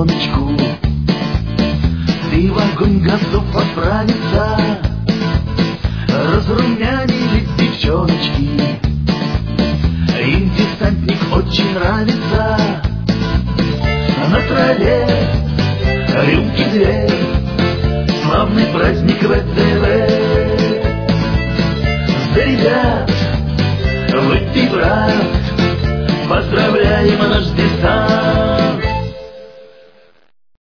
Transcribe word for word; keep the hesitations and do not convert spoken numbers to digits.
десяточку. Ты в огонь готов отправиться, разрумянились девчоночки. Им десантник очень нравится. На траве рюмки две, славный праздник вэ тэ вэ. За ребят выпей, брат, поздравляем наш десант.